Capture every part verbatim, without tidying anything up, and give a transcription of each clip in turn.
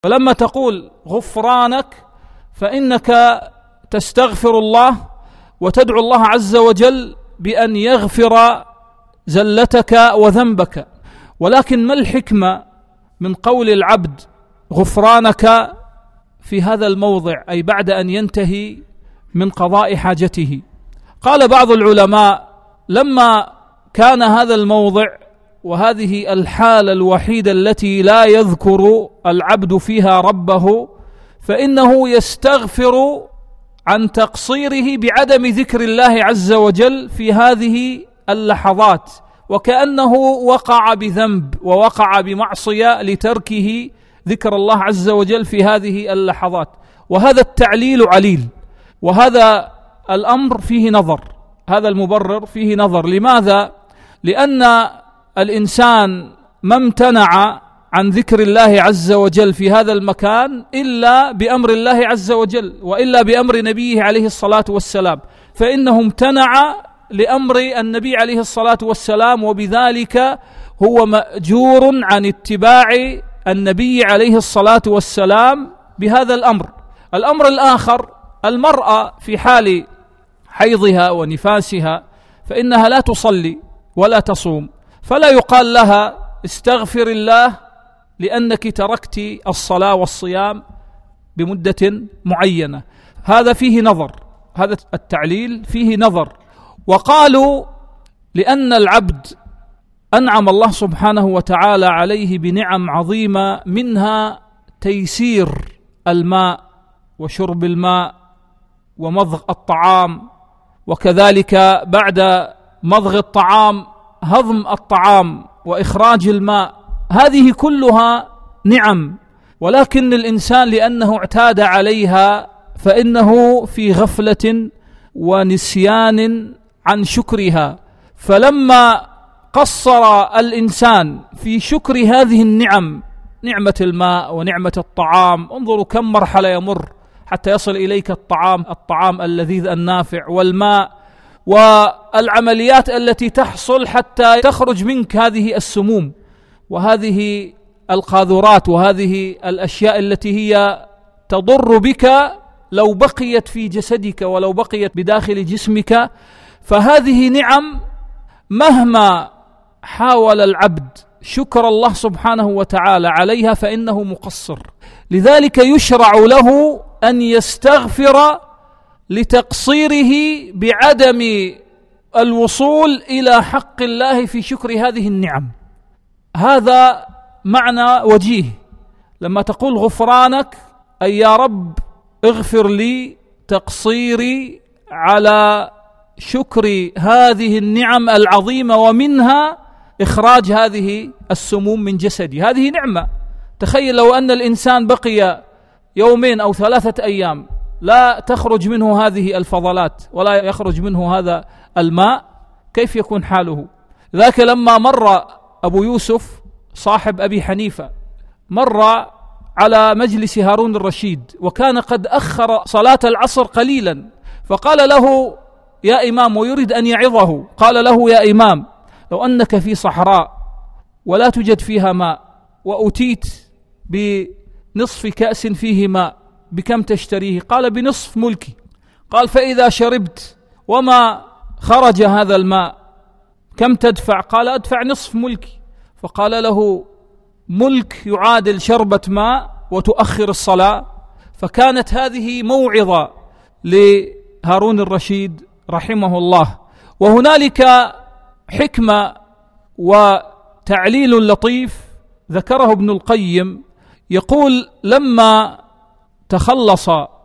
فلما تقول غفرانك فإنك تستغفر الله وتدعو الله عز وجل بأن يغفر زلتك وذنبك. ولكن ما الحكمة من قول العبد غفرانك في هذا الموضع، أي بعد أن ينتهي من قضاء حاجته؟ قال بعض العلماء: لما كان هذا الموضع وهذه الحالة الوحيدة التي لا يذكر العبد فيها ربه، فإنه يستغفر عن تقصيره بعدم ذكر الله عز وجل في هذه اللحظات، وكأنه وقع بذنب ووقع بمعصية لتركه ذكر الله عز وجل في هذه اللحظات. وهذا التعليل عليل، وهذا الأمر فيه نظر، هذا المبرر فيه نظر. لماذا؟ لأن الإنسان ما امتنع عن ذكر الله عز وجل في هذا المكان إلا بأمر الله عز وجل، وإلا بأمر نبيه عليه الصلاة والسلام، فإنه امتنع لأمر النبي عليه الصلاة والسلام، وبذلك هو مأجور عن اتباع النبي عليه الصلاة والسلام بهذا الأمر. الأمر الآخر: المرأة في حال حيضها ونفاسها فإنها لا تصلي ولا تصوم، فلا يقال لها استغفر الله لأنك تركت الصلاة والصيام بمدة معينة. هذا فيه نظر، هذا التعليل فيه نظر. وقالوا لأن العبد أنعم الله سبحانه وتعالى عليه بنعم عظيمة، منها تيسير الماء وشرب الماء ومضغ الطعام، وكذلك بعد مضغ الطعام هضم الطعام وإخراج الماء، هذه كلها نعم. ولكن الإنسان لأنه اعتاد عليها فإنه في غفلة ونسيان عن شكرها، فلما قصر الإنسان في شكر هذه النعم، نعمة الماء ونعمة الطعام، انظروا كم مرحلة يمر حتى يصل إليك الطعام الطعام اللذيذ النافع والماء، والعمليات التي تحصل حتى تخرج منك هذه السموم وهذه القاذورات وهذه الأشياء التي هي تضر بك لو بقيت في جسدك ولو بقيت بداخل جسمك. فهذه نعم مهما حاول العبد شكر الله سبحانه وتعالى عليها فإنه مقصر، لذلك يشرع له أن يستغفر لتقصيره بعدم الوصول إلى حق الله في شكر هذه النعم. هذا معنى وجيه لما تقول غفرانك، أي يا رب اغفر لي تقصيري على شكر هذه النعم العظيمة، ومنها إخراج هذه السموم من جسدي. هذه نعمة. تخيل لو أن الإنسان بقي يومين أو ثلاثة أيام لا تخرج منه هذه الفضلات ولا يخرج منه هذا الماء، كيف يكون حاله؟ ذاك لما مر أبو يوسف صاحب أبي حنيفة مر على مجلس هارون الرشيد، وكان قد أخر صلاة العصر قليلا، فقال له يا إمام، ويريد أن يعظه، قال له يا إمام لو أنك في صحراء ولا توجد فيها ماء وأتيت بنصف كأس فيه ماء بكم تشتريه؟ قال بنصف ملكي. قال فإذا شربت وما خرج هذا الماء كم تدفع؟ قال أدفع نصف ملكي. فقال له ملك يعادل شربة ماء وتؤخر الصلاة؟ فكانت هذه موعظة لهارون الرشيد رحمه الله. وهنالك حكمة وتعليل لطيف ذكره ابن القيم، يقول لما تخلص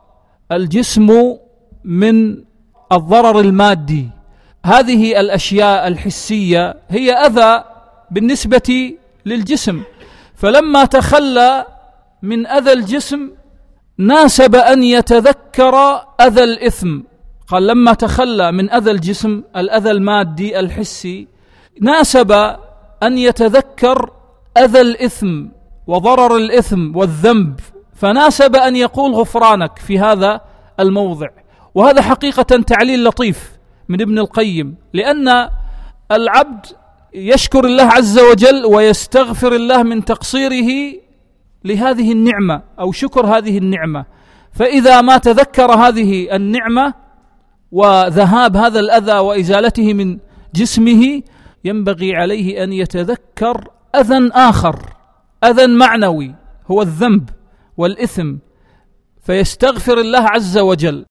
الجسم من الضرر المادي، هذه الأشياء الحسية هي أذى بالنسبة للجسم، فلما تخلى من أذى الجسم ناسب أن يتذكر أذى الإثم. قال لما تخلى من أذى الجسم، الأذى المادي الحسي، ناسب أن يتذكر أذى الإثم وضرر الإثم والذنب، فناسب أن يقول غفرانك في هذا الموضع. وهذا حقيقة تعليل لطيف من ابن القيم، لأن العبد يشكر الله عز وجل ويستغفر الله من تقصيره لهذه النعمة أو شكر هذه النعمة. فإذا ما تذكر هذه النعمة وذهاب هذا الأذى وإزالته من جسمه، ينبغي عليه أن يتذكر أذى آخر، أذى معنوي هو الذنب والإثم، فيستغفر الله عز وجل